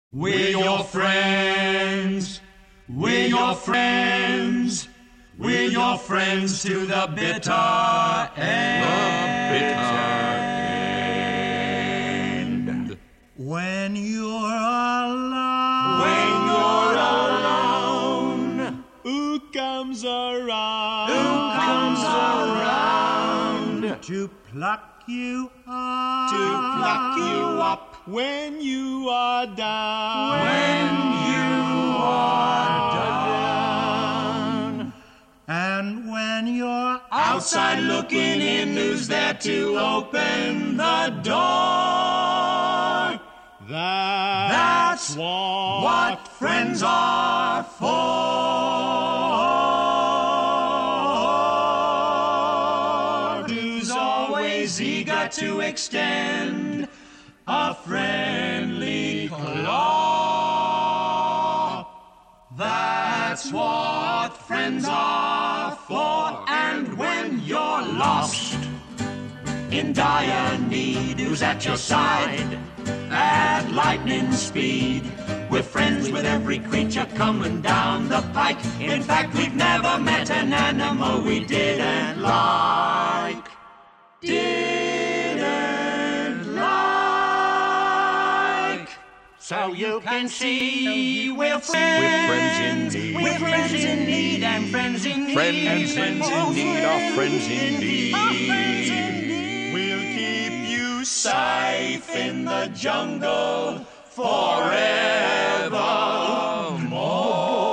We're your friends. We're your friends. We're your friends to the bitter end. The bitter end. When you're alone. When you're alone. Who comes around? Who comes around? To pluck you up. To pluck you up. When you are down. When you are down. And when you're Outside looking in, who's there to open the door? That's What friends are for. Who's always eager to extend a friendly claw. That's what friends are for. And when you're lost, in dire need, who's at your side at lightning speed? We're friends with every creature coming down the pike. In fact, we've never met an animal we didn't like. So you can see we're friends. We're friends in need and friends in need. Friends in need are friends indeed. We'll keep you safe in the jungle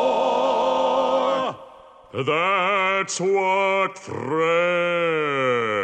forevermore. That's what friends